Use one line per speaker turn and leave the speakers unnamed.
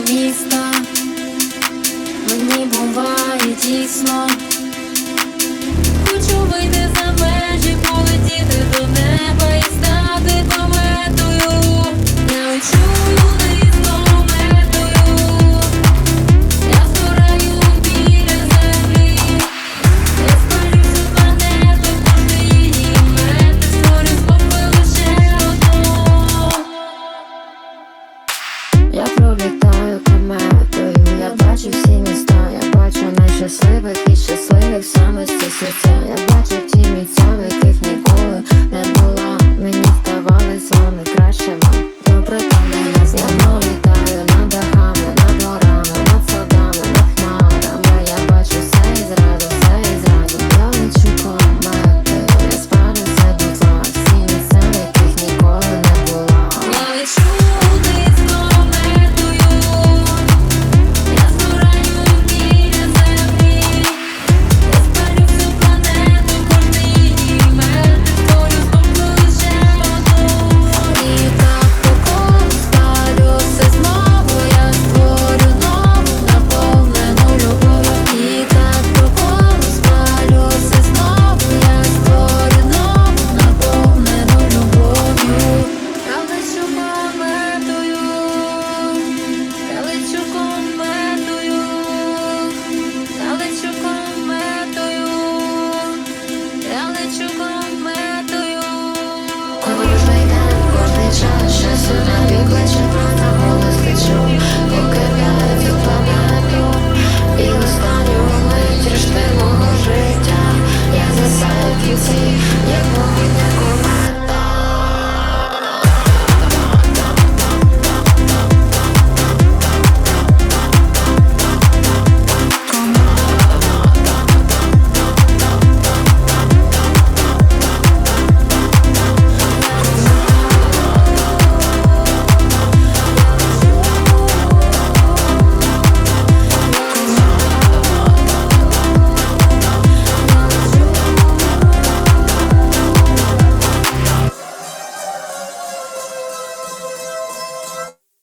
міста. Мені буває тісно. Хочу вийти за межі, полетіти до неба і стати кометою. Я лечу вниз кометою. Я згораю біля землі. Я спалю всю планету, кожний її метр. Створю з бомби лише одну. Я пролітаю кометою. Я бачу всі міста. Я бачу найщасливих і щасливих саме з цих серця. Я бачу ті місця, в яких ніколи не була. Мені здавались вони кращими. Добре там, де я знов літаю над дахами, над горами, над садами, над хмарами. Я бачу все і зразу, все і зразу. Я лечу кометою. Я спалюся до зла. Всі місця, в яких ніколи не була. Я лечу вниз кометою. Я згораю біля землі. Я спалю всю планету, кожний її метр. Створю з бомби лише одну. І так по колу спалюся знову. Я створю нову, наповнену любов'ю. І так по колу спалюся знову. Я створю нову, наповнену любов'ю. Я лечу кометою. Я лечу кометою. Я лечу кометою. Я лечу кометою. Кожний день, кожний час, ще сюди кличе, просто голос лечу.